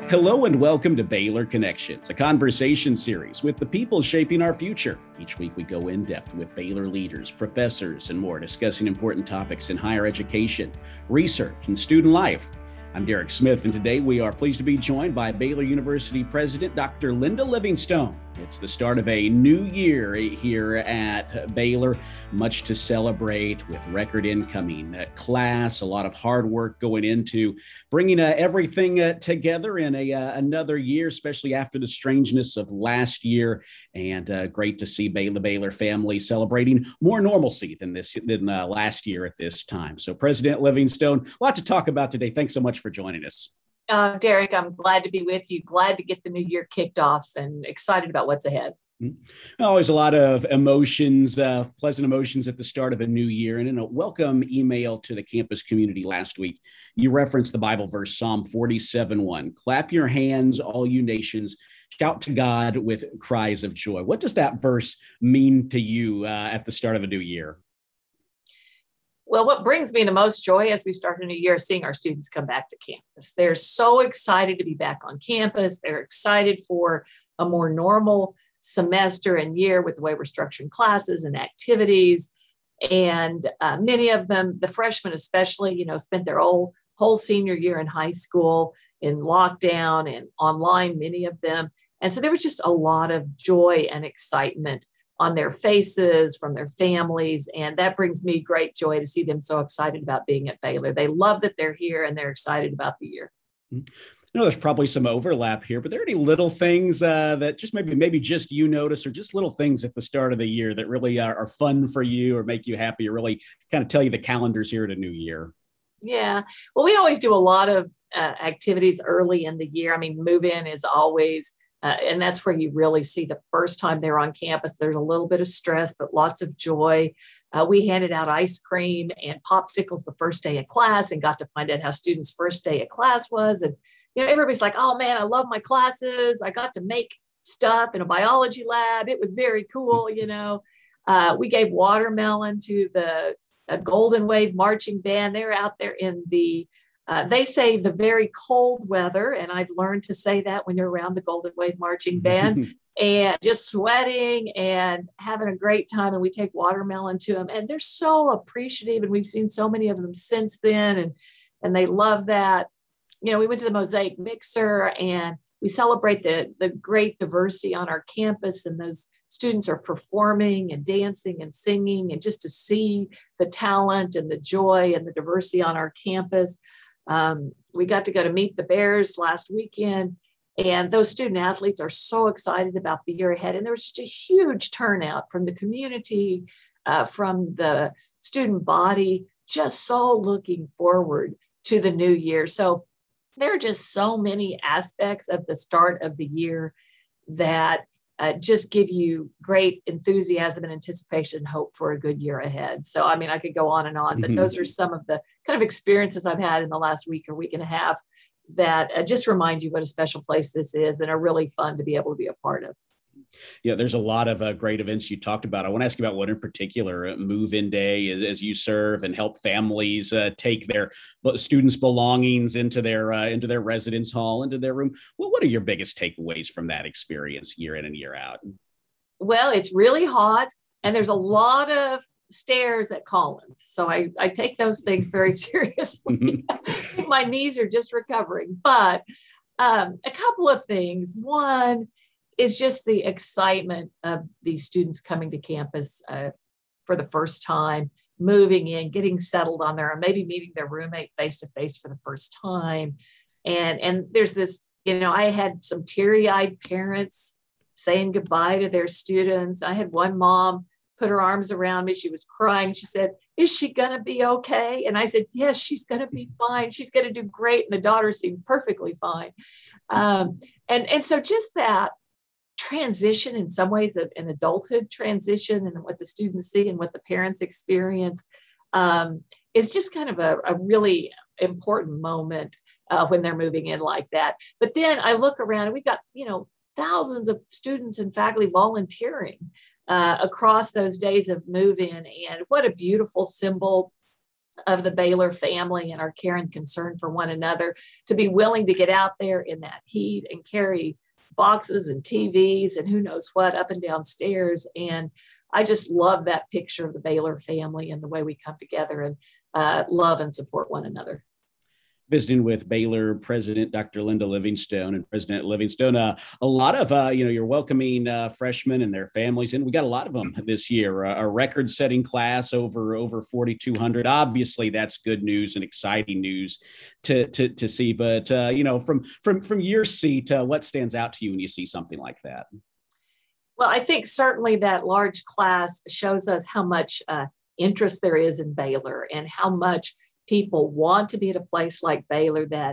Hello and welcome to Baylor Connections, a conversation series with the people shaping our future. Each week we go in depth with Baylor leaders, professors, and more, discussing important topics in higher education, research, and student life. I'm Derek Smith, and today we are pleased to be joined by Baylor University President Dr. Linda Livingstone. It's the start of a new year here at Baylor, much to celebrate with record incoming class, a lot of hard work going into bringing everything together in another year, especially after the strangeness of last year. And great to see the Baylor family celebrating more normalcy than last year at this time. So President Livingstone, a lot to talk about today. Thanks so much for joining us. Derek, I'm glad to be with you, glad to get the new year kicked off and excited about what's ahead. Always a lot of emotions, pleasant emotions at the start of a new year. And in a welcome email to the campus community last week, you referenced the Bible verse, Psalm 47:1. Clap your hands, all you nations, shout to God with cries of joy. What does that verse mean to you at the start of a new year? Well, what brings me the most joy as we start a new year is seeing our students come back to campus. They're so excited to be back on campus. They're excited for a more normal semester and year with the way we're structuring classes and activities. And many of them, the freshmen especially, spent their whole senior year in high school in lockdown and online, many of them. And so there was just a lot of joy and excitement on their faces from their families. And that brings me great joy to see them so excited about being at Baylor. They love that they're here and they're excited about the year. There's probably some overlap here, but are there any little things that just maybe just you notice, or just little things at the start of the year that really are fun for you or make you happy or really kind of tell you the calendar's here at a new year? Yeah. Well, we always do a lot of activities early in the year. I mean, move-in is always and that's where you really see the first time they're on campus. There's a little bit of stress, but lots of joy. We handed out ice cream and popsicles the first day of class and got to find out how students' first day of class was. And, everybody's like, oh man, I love my classes. I got to make stuff in a biology lab. It was very cool. We gave watermelon to the Golden Wave marching band. They're out there in they say the very cold weather, and I've learned to say that when you're around the Golden Wave marching band, and just sweating and having a great time. And we take watermelon to them, and they're so appreciative. And we've seen so many of them since then, and they love that. We went to the Mosaic Mixer, and we celebrate the great diversity on our campus, and those students are performing and dancing and singing, and just to see the talent and the joy and the diversity on our campus. We got to go to Meet the Bears last weekend, and those student athletes are so excited about the year ahead. And there was just a huge turnout from the community, from the student body, just so looking forward to the new year. So there are just so many aspects of the start of the year that just give you great enthusiasm and anticipation and hope for a good year ahead. So, I could go on, but those are some of the kind of experiences I've had in the last week or week and a half that just remind you what a special place this is and are really fun to be able to be a part of. Yeah, there's a lot of great events you talked about. I want to ask you about one in particular, Move-In Day, as you serve and help families take their students' belongings into their residence hall, into their room. Well, what are your biggest takeaways from that experience year in and year out? Well, it's really hot, and there's a lot of stairs at Collins. So I take those things very seriously. My knees are just recovering. But a couple of things. One is just the excitement of these students coming to campus for the first time, moving in, getting settled on there, or maybe meeting their roommate face-to-face for the first time. And there's this, I had some teary-eyed parents saying goodbye to their students. I had one mom put her arms around me. She was crying. She said, "Is she going to be okay?" And I said, "Yes, she's going to be fine. She's going to do great." And the daughter seemed perfectly fine. And so just that transition, in some ways, an adulthood transition, and what the students see and what the parents experience is just kind of a really important moment when they're moving in like that. But then I look around and we've got, thousands of students and faculty volunteering across those days of move-in. And what a beautiful symbol of the Baylor family and our care and concern for one another, to be willing to get out there in that heat and carry boxes and TVs and who knows what up and down stairs. And I just love that picture of the Baylor family and the way we come together and love and support one another. Visiting with Baylor President Dr. Linda Livingstone. And President Livingstone, a lot of, you're welcoming freshmen and their families in. We got a lot of them this year, a record-setting class, over 4,200. Obviously, that's good news and exciting news to see. But, from your seat, what stands out to you when you see something like that? Well, I think certainly that large class shows us how much interest there is in Baylor and how much people want to be at a place like Baylor that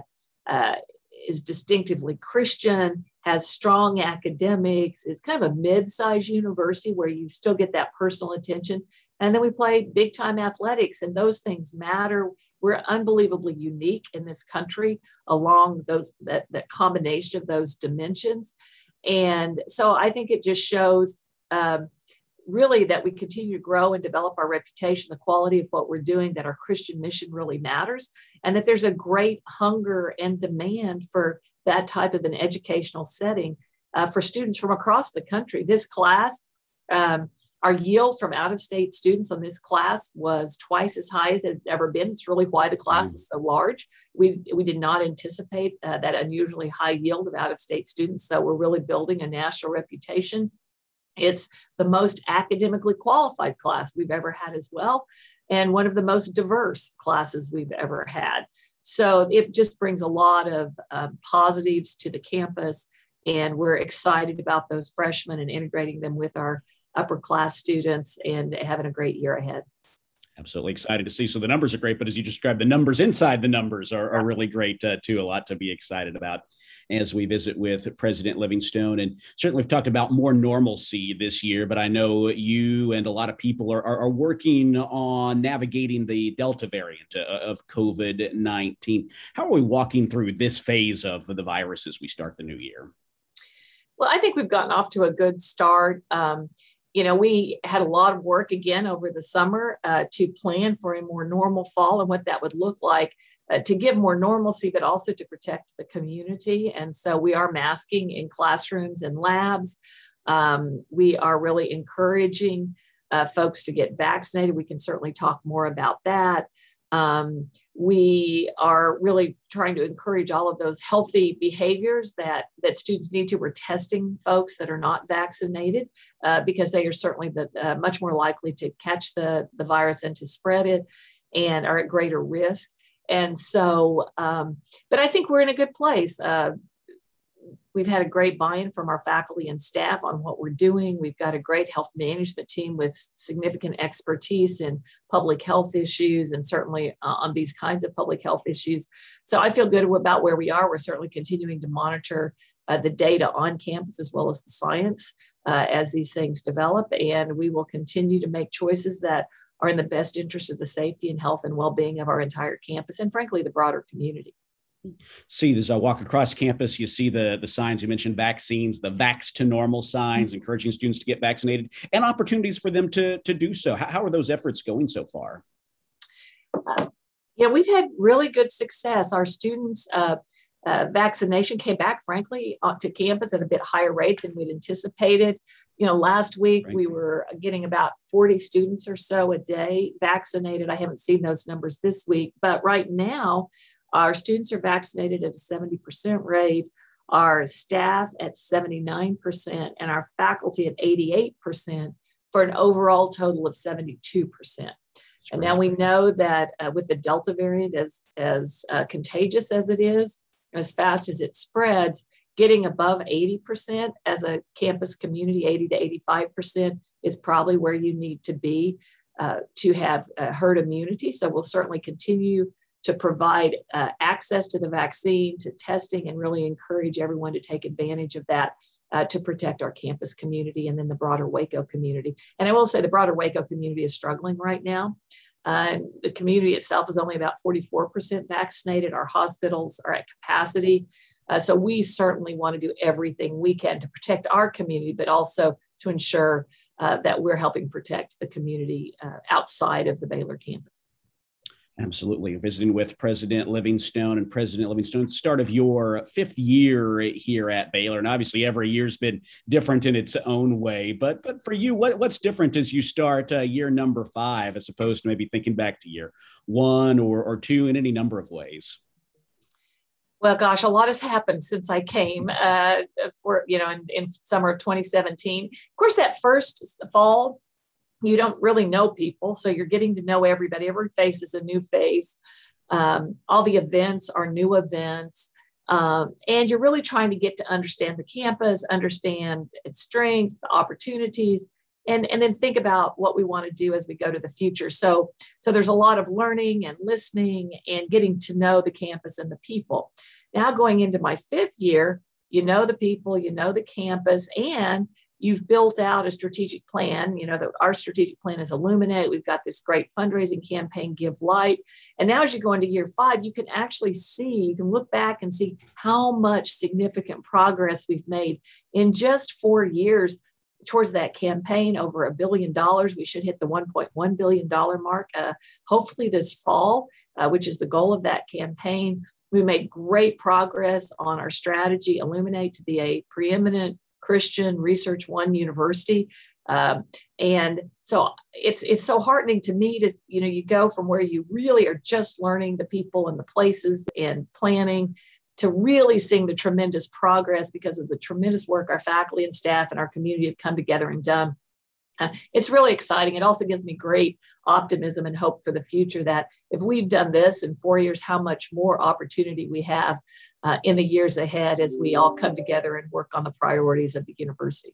is distinctively Christian, has strong academics, is kind of a mid-sized university where you still get that personal attention. And then we play big-time athletics, and those things matter. We're unbelievably unique in this country along that combination of those dimensions. And so I think it just shows really that we continue to grow and develop our reputation, the quality of what we're doing, that our Christian mission really matters, and that there's a great hunger and demand for that type of an educational setting for students from across the country. This class, our yield from out-of-state students on this class was twice as high as it had ever been. It's really why the class is so large. We did not anticipate that unusually high yield of out-of-state students, so we're really building a national reputation. It's the most academically qualified class we've ever had as well, and one of the most diverse classes we've ever had. So it just brings a lot of positives to the campus, and we're excited about those freshmen and integrating them with our upper class students and having a great year ahead. Absolutely excited to see. So the numbers are great, but as you described, the numbers inside the numbers are really great too. A lot to be excited about as we visit with President Livingstone. And certainly we've talked about more normalcy this year, but I know you and a lot of people are working on navigating the Delta variant of COVID-19. How are we walking through this phase of the virus as we start the new year? Well, I think we've gotten off to a good start. We had a lot of work again over the summer to plan for a more normal fall and what that would look like to give more normalcy, but also to protect the community. And so we are masking in classrooms and labs. We are really encouraging folks to get vaccinated. We can certainly talk more about that. We are really trying to encourage all of those healthy behaviors that students need to. We're testing folks that are not vaccinated because they are certainly much more likely to catch the virus and to spread it and are at greater risk. And so, but I think we're in a good place. We've had a great buy-in from our faculty and staff on what we're doing. We've got a great health management team with significant expertise in public health issues and certainly on these kinds of public health issues. So I feel good about where we are. We're certainly continuing to monitor the data on campus as well as the science as these things develop. And we will continue to make choices that are in the best interest of the safety and health and well-being of our entire campus and frankly, the broader community. See, as I walk across campus, you see the signs. You mentioned vaccines, the vax to normal signs, encouraging students to get vaccinated and opportunities for them to do so. How are those efforts going so far? We've had really good success. Our students' vaccination came back, frankly, to campus at a bit higher rate than we'd anticipated. Last week we were getting about 40 students or so a day vaccinated. I haven't seen those numbers this week, but right now, our students are vaccinated at a 70% rate, our staff at 79%, and our faculty at 88% for an overall total of 72%. And now we know that with the Delta variant, as contagious as it is, as fast as it spreads, getting above 80% as a campus community, 80 to 85% is probably where you need to be to have herd immunity. So we'll certainly continue to provide access to the vaccine, to testing, and really encourage everyone to take advantage of that to protect our campus community and then the broader Waco community. And I will say the broader Waco community is struggling right now. The community itself is only about 44% vaccinated. Our hospitals are at capacity. So we certainly want to do everything we can to protect our community, but also to ensure that we're helping protect the community outside of the Baylor campus. Absolutely. Visiting with President Livingstone, and President Livingstone, start of your fifth year here at Baylor. And obviously every year's been different in its own way. But for you, what's different as you start year number 5, as opposed to maybe thinking back to year 1 or 2 in any number of ways? Well, gosh, a lot has happened since I came in summer of 2017. Of course, that first fall, you don't really know people. So you're getting to know everybody. Every face is a new face. All the events are new events. And you're really trying to get to understand the campus, understand its strengths, opportunities, and then think about what we want to do as we go to the future. So there's a lot of learning and listening and getting to know the campus and the people. Now going into my 5th year, you know the people, you know the campus, and you've built out a strategic plan. You know that our strategic plan is Illuminate. We've got this great fundraising campaign, Give Light. And now as you go into year 5, you can actually see, you can look back and see how much significant progress we've made in just 4 years towards that campaign. Over $1 billion. We should hit the $1.1 billion mark, hopefully this fall, which is the goal of that campaign. We made great progress on our strategy, Illuminate, to be a preeminent Christian Research One university. And so it's so heartening to me to, you go from where you really are just learning the people and the places and planning to really seeing the tremendous progress because of the tremendous work our faculty and staff and our community have come together and done. It's really exciting. It also gives me great optimism and hope for the future that if we've done this in 4 years, how much more opportunity we have in the years ahead as we all come together and work on the priorities of the university.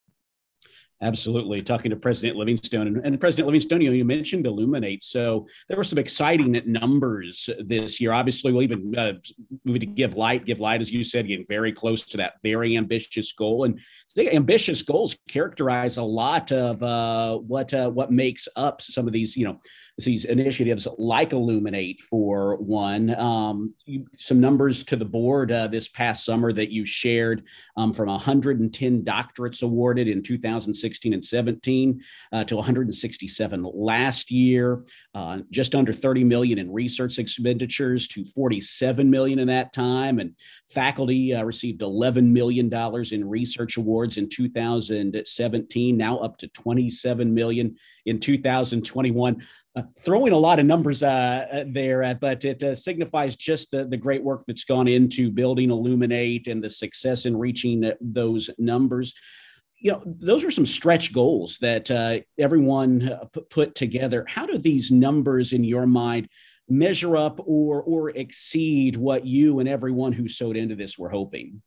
Absolutely. Talking to President Livingstone and President Livingstone, you mentioned Illuminate. So there were some exciting numbers this year. Obviously, we'll even move to Give Light. Give Light, as you said, getting very close to that very ambitious goal. And ambitious goals characterize a lot of what makes up some of these, these initiatives like Illuminate, for one. Some numbers to the board this past summer that you shared, from 110 doctorates awarded in 2016 and 17 to 167 last year, just under 30 million in research expenditures to 47 million in that time. And faculty received $11 million in research awards in 2017, now up to 27 million in 2021. Throwing a lot of numbers there, but it signifies just the great work that's gone into building Illuminate and the success in reaching those numbers. Those are some stretch goals that everyone put together. How do these numbers, in your mind, measure up or exceed what you and everyone who sewed into this were hoping?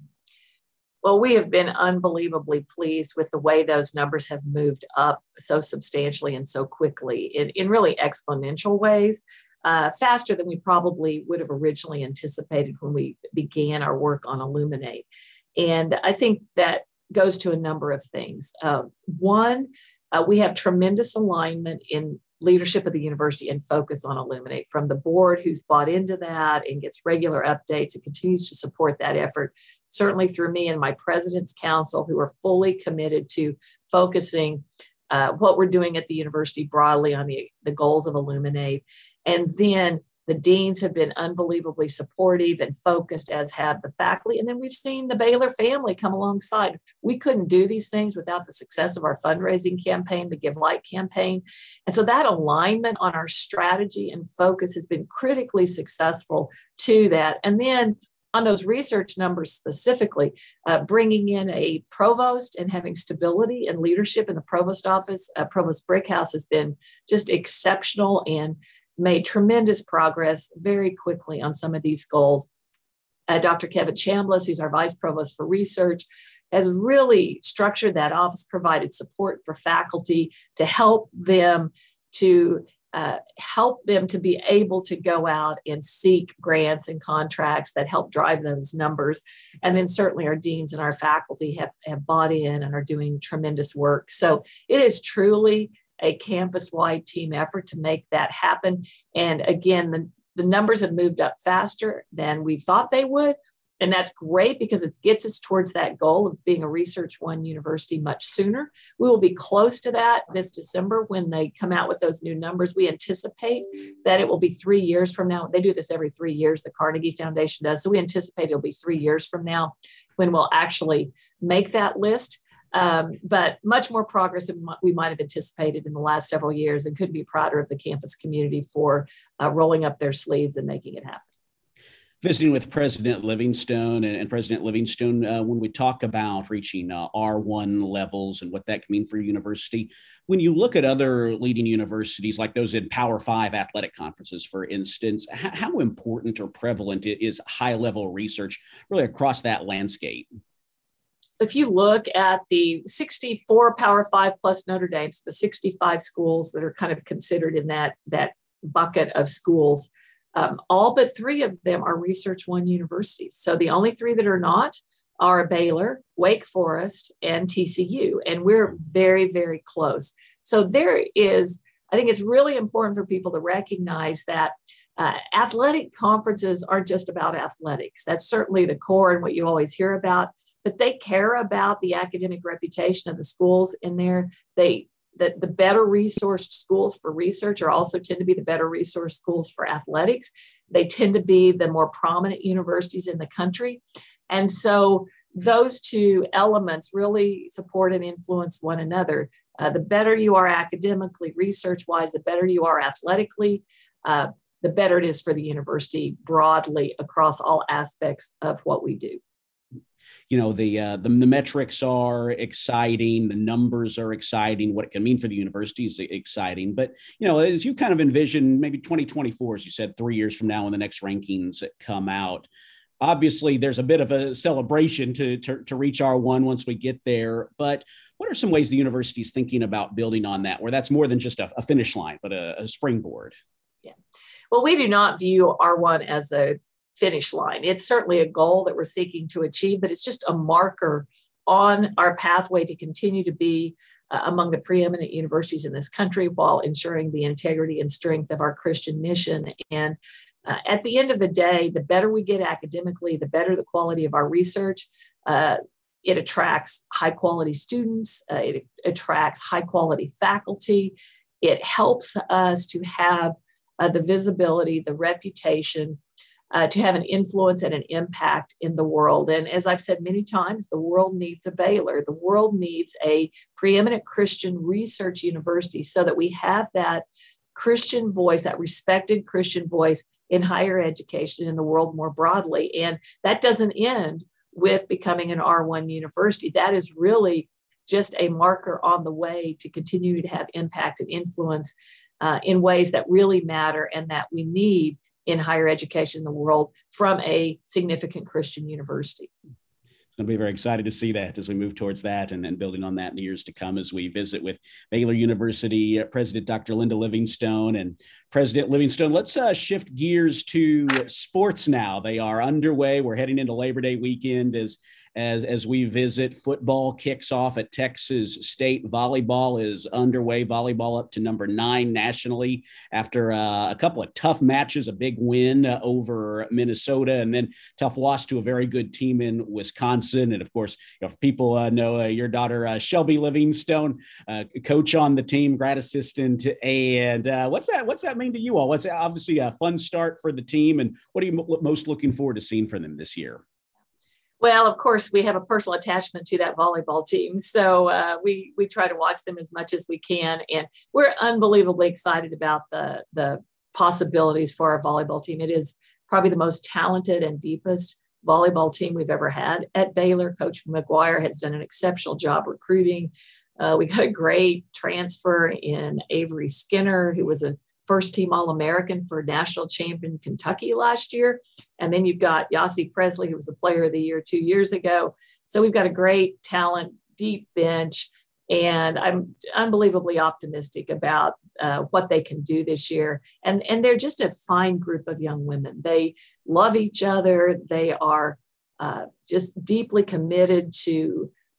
Well, we have been unbelievably pleased with the way those numbers have moved up so substantially and so quickly in really exponential ways, faster than we probably would have originally anticipated when we began our work on Illuminate. And I think that goes to a number of things. One, we have tremendous alignment in leadership of the university and focus on Illuminate, from the board who's bought into that and gets regular updates and continues to support that effort, certainly through me and my president's council, who are fully committed to focusing what we're doing at the university broadly on the goals of Illuminate. And then the deans have been unbelievably supportive and focused, as have the faculty. And then we've seen the Baylor family come alongside. We couldn't do these things without the success of our fundraising campaign, the Give Light campaign. And so that alignment on our strategy and focus has been critically successful to that. And then on those research numbers specifically, bringing in a provost and having stability and leadership in the provost office, Provost Brickhouse, has been just exceptional and made tremendous progress very quickly on some of these goals. Dr. Kevin Chambliss, who's our vice provost for research, has really structured that office, provided support for faculty to help them to be able to go out and seek grants and contracts that help drive those numbers. And then certainly our deans and our faculty have bought in and are doing tremendous work. So it is truly a campus-wide team effort to make that happen. And again, the numbers have moved up faster than we thought they would. And that's great because it gets us towards that goal of being a Research One university much sooner. We will be close to that this December when they come out with those new numbers. We anticipate that it will be 3 years from now. They do this every 3 years, the Carnegie Foundation does. So we anticipate it'll be 3 years from now when we'll actually make that list. But much more progress than we might have anticipated in the last several years, and couldn't be prouder of the campus community for rolling up their sleeves and making it happen. Visiting with President Livingstone, and President Livingstone, when we talk about reaching R1 levels and what that can mean for your university, when you look at other leading universities like those in Power 5 athletic conferences, for instance, how important or prevalent is high-level research really across that landscape? If you look at the 64 Power 5 plus Notre Dame, so the 65 schools that are kind of considered in that bucket of schools, all but 3 of them are Research One universities. So the only 3 that are not are Baylor, Wake Forest, and TCU. And we're very, very close. So I think it's really important for people to recognize that athletic conferences aren't just about athletics. That's certainly the core and what you always hear about, but they care about the academic reputation of the schools in there. The better resourced schools for research also tend to be the better resourced schools for athletics. They tend to be the more prominent universities in the country. And so those 2 elements really support and influence one another. The better you are academically, research-wise, the better you are athletically, the better it is for the university broadly across all aspects of what we do. You know, the metrics are exciting, the numbers are exciting, what it can mean for the university is exciting. But, you know, as you kind of envision maybe 2024, as you said, 3 years from now when the next rankings come out, obviously there's a bit of a celebration to reach R1 once we get there. But what are some ways the university is thinking about building on that, where that's more than just a finish line, but a springboard? Yeah. Well, we do not view R1 as a finish line. It's certainly a goal that we're seeking to achieve, but it's just a marker on our pathway to continue to be among the preeminent universities in this country while ensuring the integrity and strength of our Christian mission. And at the end of the day, the better we get academically, the better the quality of our research. It attracts high quality students. It attracts high quality faculty. It helps us to have the visibility, the reputation, to have an influence and an impact in the world. And as I've said many times, the world needs a Baylor. The world needs a preeminent Christian research university so that we have that Christian voice, that respected Christian voice in higher education in the world more broadly. And that doesn't end with becoming an R1 university. That is really just a marker on the way to continue to have impact and influence in ways that really matter and that we need in higher education in the world from a significant Christian university. I'll be very excited to see that as we move towards that and building on that in the years to come as we visit with Baylor University President Dr. Linda Livingstone. And President Livingstone, let's shift gears to sports now. They are underway. We're heading into Labor Day weekend as we visit. Football kicks off at Texas State. Volleyball is underway. Volleyball up to number 9 nationally after a couple of tough matches, a big win over Minnesota, and then tough loss to a very good team in Wisconsin. And of course, if people know your daughter, Shelby Livingstone, coach on the team, grad assistant. And what's that mean to you all? What's obviously a fun start for the team, and what are you most looking forward to seeing from them this year? Well, of course, we have a personal attachment to that volleyball team. So we try to watch them as much as we can. And we're unbelievably excited about the possibilities for our volleyball team. It is probably the most talented and deepest volleyball team we've ever had at Baylor. Coach McGuire has done an exceptional job recruiting. We got a great transfer in Avery Skinner, who was a first-team All-American for national champion Kentucky last year. And then you've got Yossi Presley, who was the player of the year 2 years ago. So we've got a great talent, deep bench, and I'm unbelievably optimistic about what they can do this year. And they're just a fine group of young women. They love each other. They are just deeply committed to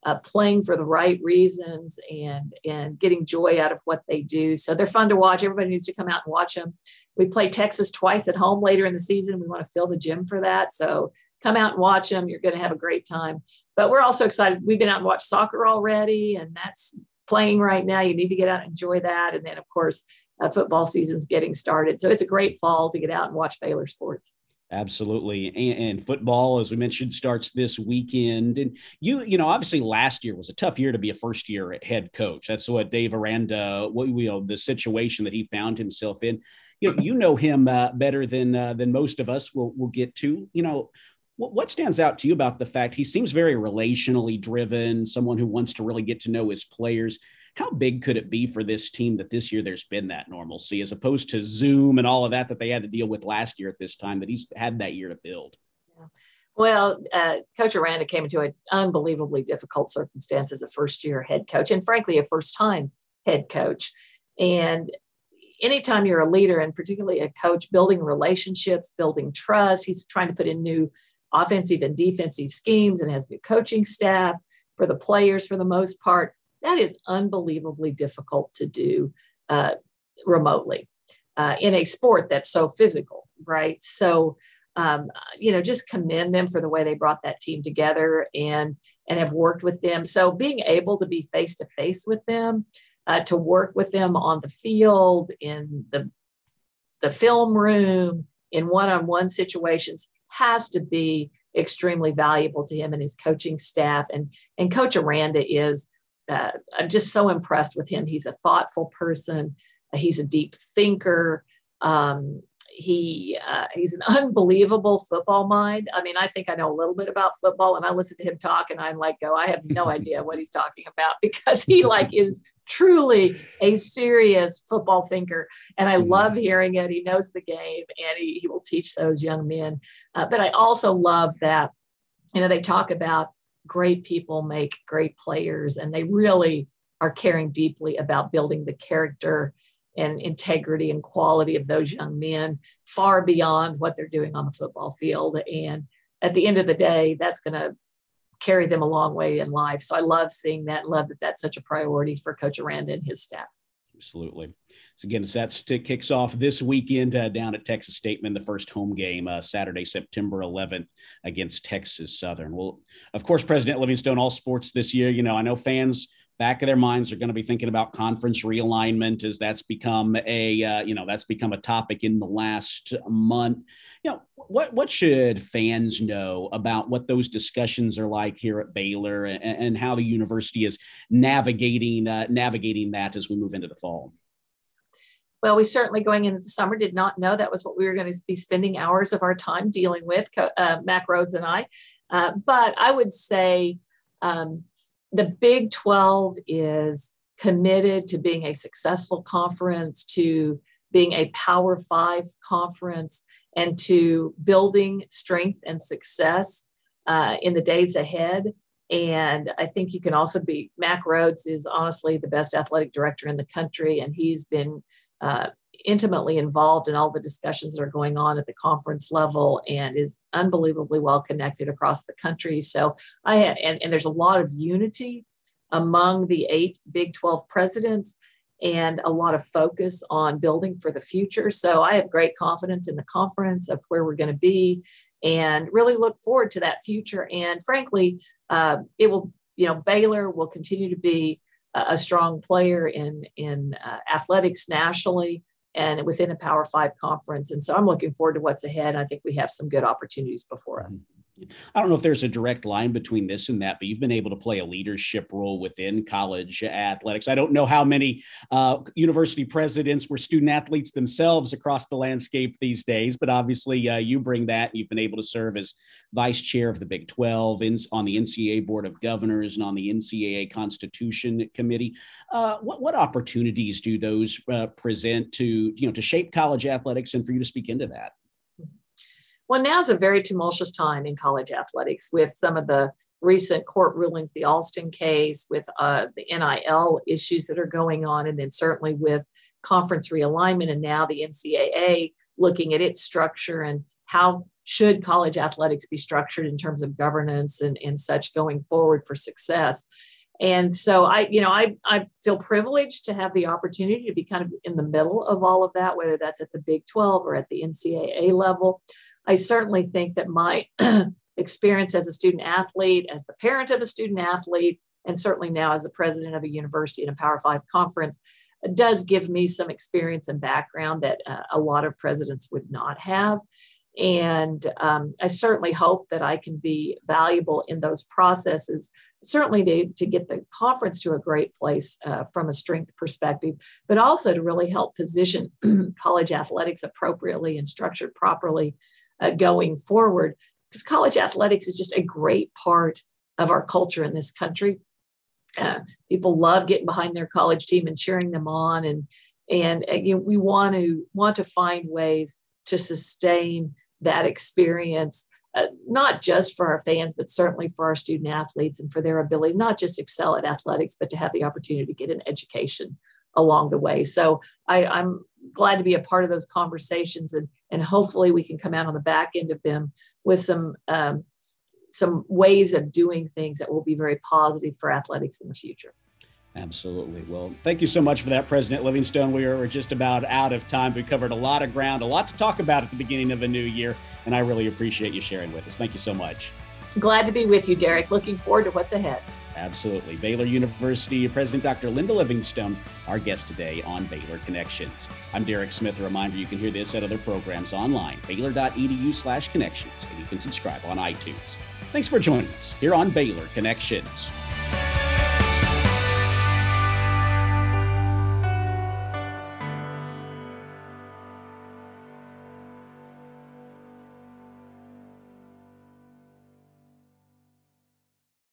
playing for the right reasons and getting joy out of what they do. So they're fun to watch. Everybody needs to come out and watch them. We play Texas twice at home later in the season. We want to fill the gym for that. So come out and watch them. You're going to have a great time. But we're also excited. We've been out and watched soccer already, and that's playing right now. You need to get out and enjoy that. And then, of course, football season's getting started. So it's a great fall to get out and watch Baylor sports. Absolutely. And football, as we mentioned, starts this weekend. And obviously last year was a tough year to be a first year head coach. That's what Dave Aranda, the situation that he found himself in. You know him better than most of us will get to. What stands out to you about the fact he seems very relationally driven, someone who wants to really get to know his players? How big could it be for this team that this year there's been that normalcy as opposed to Zoom and all of that they had to deal with last year at this time, that he's had that year to build? Yeah. Well, Coach Aranda came into an unbelievably difficult circumstance as a first-year head coach and, frankly, a first-time head coach. And anytime you're a leader, and particularly a coach, building relationships, building trust, he's trying to put in new offensive and defensive schemes and has new coaching staff for the players for the most part. That is unbelievably difficult to do remotely in a sport that's so physical, right? So, just commend them for the way they brought that team together and have worked with them. So being able to be face-to-face with them, to work with them on the field, in the film room, in one-on-one situations has to be extremely valuable to him and his coaching staff. And Coach Aranda is, I'm just so impressed with him. He's a thoughtful person. He's a deep thinker. He's an unbelievable football mind. I mean, I think I know a little bit about football, and I listen to him talk and I'm like, I have no idea what he's talking about, because he is truly a serious football thinker. And I love hearing it. He knows the game, and he will teach those young men. But I also love that, they talk about great people make great players, and they really are caring deeply about building the character and integrity and quality of those young men far beyond what they're doing on the football field. And at the end of the day, that's going to carry them a long way in life. So I love seeing that, and love that that's such a priority for Coach Aranda and his staff. Absolutely. So again, that kicks off this weekend down at Texas State in the first home game, Saturday, September 11th against Texas Southern. Well, of course, President Livingstone, all sports this year, I know fans back of their minds are going to be thinking about conference realignment, as that's become a topic in the last month. What should fans know about what those discussions are like here at Baylor, and how the university is navigating that as we move into the fall? Well, we certainly, going into the summer, did not know that was what we were going to be spending hours of our time dealing with, Mack Rhoades and I. But I would say the Big 12 is committed to being a successful conference, to being a Power 5 conference, and to building strength and success in the days ahead. And I think you can also Mack Rhoades is honestly the best athletic director in the country, and he's been intimately involved in all the discussions that are going on at the conference level, and is unbelievably well connected across the country. So and there's a lot of unity among the 8 Big 12 presidents, and a lot of focus on building for the future. So I have great confidence in the conference of where we're going to be, and really look forward to that future. And frankly, Baylor will continue to be a strong player in athletics nationally and within a Power 5 conference. And so I'm looking forward to what's ahead. I think we have some good opportunities before us. I don't know if there's a direct line between this and that, but you've been able to play a leadership role within college athletics. I don't know how many university presidents were student athletes themselves across the landscape these days, but obviously you bring that. You've been able to serve as vice chair of the Big 12 on the NCAA Board of Governors and on the NCAA Constitution Committee. What opportunities do those present to shape college athletics, and for you to speak into that? Well, now's a very tumultuous time in college athletics with some of the recent court rulings, the Alston case, with the NIL issues that are going on, and then certainly with conference realignment, and now the NCAA looking at its structure and how should college athletics be structured in terms of governance and such going forward for success. And so I feel privileged to have the opportunity to be kind of in the middle of all of that, whether that's at the Big 12 or at the NCAA level. I certainly think that my experience as a student athlete, as the parent of a student athlete, and certainly now as the president of a university and a Power 5 conference, does give me some experience and background that a lot of presidents would not have. And I certainly hope that I can be valuable in those processes, certainly to get the conference to a great place from a strength perspective, but also to really help position college athletics appropriately and structured properly going forward, because college athletics is just a great part of our culture in this country. People love getting behind their college team and cheering them on, and we want to find ways to sustain that experience, not just for our fans, but certainly for our student athletes and for their ability not just excel at athletics, but to have the opportunity to get an education along the way. So I'm glad to be a part of those conversations, and hopefully we can come out on the back end of them with some ways of doing things that will be very positive for athletics in the future. Absolutely. Well, thank you so much for that, President Livingstone. We're just about out of time. We covered a lot of ground, a lot to talk about at the beginning of a new year, and I really appreciate you sharing with us. Thank you so much. Glad to be with you, Derek. Looking forward to what's ahead. Absolutely. Baylor University President Dr. Linda Livingstone, our guest today on Baylor Connections. I'm Derek Smith. A reminder, you can hear this and other programs online, baylor.edu/connections, and you can subscribe on iTunes. Thanks for joining us here on Baylor Connections.